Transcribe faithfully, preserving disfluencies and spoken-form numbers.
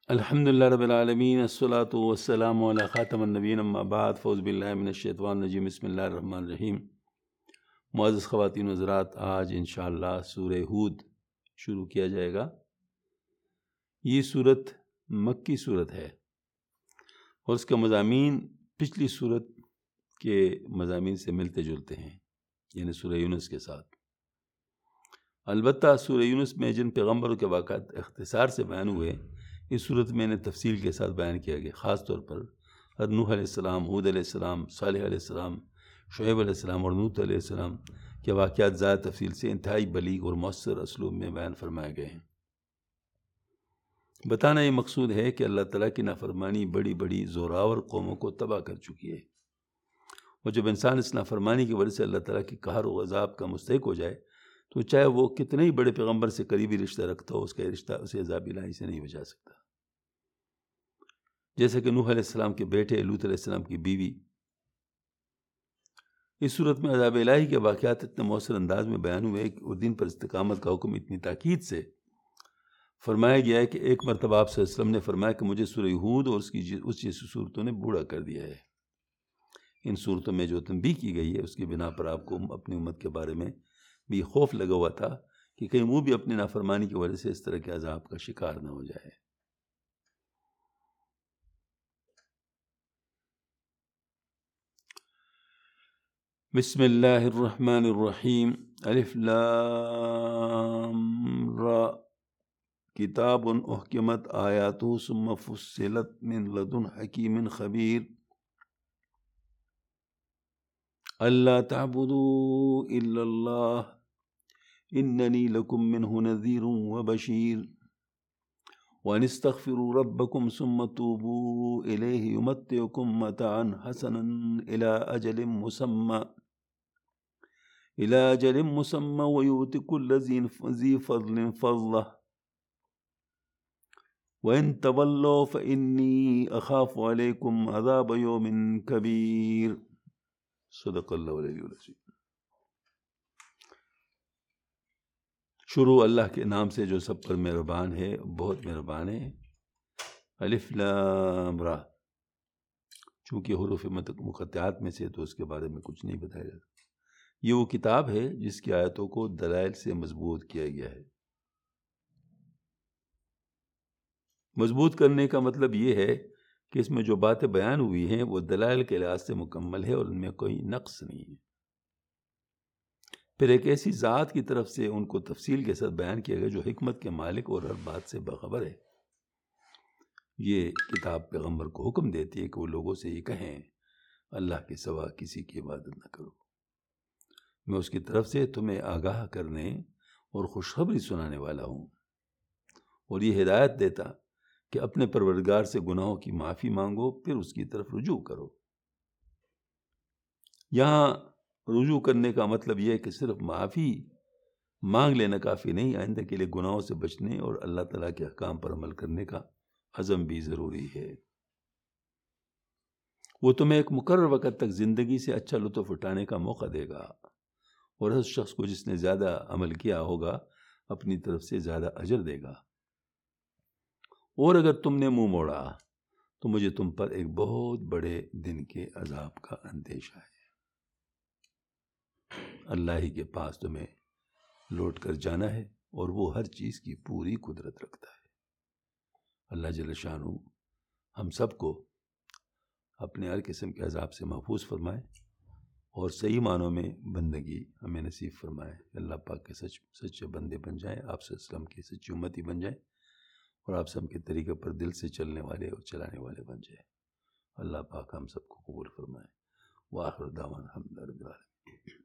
الحمد للہ رب العالمین، الصلاۃ والسلام علی خاتم النبیین، اما بعد، فاعوذ باللہ من الشیطان الرجیم، بسم اللہ الرحمن الرحیم۔ معزز خواتین و حضرات، آج انشاءاللہ سورہ ہود شروع کیا جائے گا۔ یہ سورت مکی سورت ہے اور اس کا مضامین پچھلی سورت کے مضامین سے ملتے جلتے ہیں، یعنی سورہ یونس کے ساتھ۔ البتہ سورہ یونس میں جن پیغمبروں کے واقعات اختصار سے بیان ہوئے، اس صورت میں نے تفصیل کے ساتھ بیان کیا گیا، خاص طور پر نوح علیہ السلام، ہود علیہ السلام، صالح علیہ السلام، شعیب علیہ السلام اور لوط علیہ السلام کے واقعات زیادہ تفصیل سے انتہائی بلیغ اور مؤثر اسلوب میں بیان فرمائے گئے ہیں۔ بتانا یہ مقصود ہے کہ اللہ تعالیٰ کی نافرمانی بڑی بڑی زوراور قوموں کو تباہ کر چکی ہے، اور جب انسان اس نافرمانی کی وجہ سے اللہ تعالیٰ کی قہر و عذاب کا مستحق ہو جائے تو چاہے وہ کتنے ہی بڑے پیغمبر سے قریبی رشتہ رکھتا ہو، اس کا رشتہ اسے عذاب الہی سے نہیں بچا سکتا۔ جیسے کہ نوح علیہ السلام کے بیٹے لوط علیہ السلام کی بیوی۔ اس صورت میں عذاب الہی کے واقعات اتنے مؤثر انداز میں بیان ہوئے اور دین پر استقامت کا حکم اتنی تاکید سے فرمایا گیا ہے کہ ایک مرتبہ آپ صلی اللہ علیہ وسلم نے فرمایا کہ مجھے سورہ ہود اور اس کی اس جیسی صورتوں نے بوڑھا کر دیا ہے۔ ان صورتوں میں جو تنبیہ کی گئی ہے اس کی بنا پر آپ کو اپنی امت کے بارے میں بھی خوف لگا ہوا تھا کہ کہیں وہ بھی اپنی نافرمانی کی وجہ سے اس طرح کے عذاب کا شکار نہ ہو جائے۔ بسم اللہ الرحمن الرحیم۔ الف لام را، کتاب احکمت آیاتہ ثم فصلت من لدن حکیم خبیر، اللہ تعبدوا الا اللہ اننی لکم منہ نذیر وبشیر، وان استغفروا ربکم ثم توبوا الیہ یمتعکم متاعا حسنا الی اجل مسمى إلى أجل مسمى ويؤت كل ذي فضل فضله وإن تولوا فإني أخاف عليكم عذاب يوم كبير، صدق اللہ العلی العظیم۔ شروع اللہ کے نام سے جو سب پر مہربان ہے، بہت مہربان ہے۔ الف لام را، چونکہ حروف مقطعات میں سے تو اس کے بارے میں کچھ نہیں بتایا جاتا۔ یہ وہ کتاب ہے جس کی آیتوں کو دلائل سے مضبوط کیا گیا ہے۔ مضبوط کرنے کا مطلب یہ ہے کہ اس میں جو باتیں بیان ہوئی ہیں وہ دلائل کے لحاظ سے مکمل ہے اور ان میں کوئی نقص نہیں ہے۔ پھر ایک ایسی ذات کی طرف سے ان کو تفصیل کے ساتھ بیان کیا گیا جو حکمت کے مالک اور ہر بات سے باخبر ہے۔ یہ کتاب پیغمبر کو حکم دیتی ہے کہ وہ لوگوں سے یہ کہیں، اللہ کے سوا کسی کی عبادت نہ کرو، میں اس کی طرف سے تمہیں آگاہ کرنے اور خوشخبری سنانے والا ہوں، اور یہ ہدایت دیتا کہ اپنے پروردگار سے گناہوں کی معافی مانگو، پھر اس کی طرف رجوع کرو۔ یہاں رجوع کرنے کا مطلب یہ ہے کہ صرف معافی مانگ لینا کافی نہیں، آئندہ کے لیے گناہوں سے بچنے اور اللہ تعالیٰ کے احکام پر عمل کرنے کا عزم بھی ضروری ہے۔ وہ تمہیں ایک مقرر وقت تک زندگی سے اچھا لطف اٹھانے کا موقع دے گا، اور اس شخص کو جس نے زیادہ عمل کیا ہوگا اپنی طرف سے زیادہ اجر دے گا، اور اگر تم نے منہ موڑا تو مجھے تم پر ایک بہت بڑے دن کے عذاب کا اندیشہ ہے۔ اللہ ہی کے پاس تمہیں لوٹ کر جانا ہے اور وہ ہر چیز کی پوری قدرت رکھتا ہے۔ اللہ جل شانہ ہم سب کو اپنے ہر قسم کے عذاب سے محفوظ فرمائے اور صحیح معنوں میں بندگی ہمیں نصیب فرمائے۔ اللہ پاک کے سچ سچے بندے بن جائیں، آپ صلی اللہ علیہ وسلم کی سچی امتی بن جائیں، اور آپ سب کے طریقے پر دل سے چلنے والے اور چلانے والے بن جائیں۔ اللہ پاک ہم سب کو قبول فرمائے۔ وآخر دعوانا الحمد للہ رب العالمین۔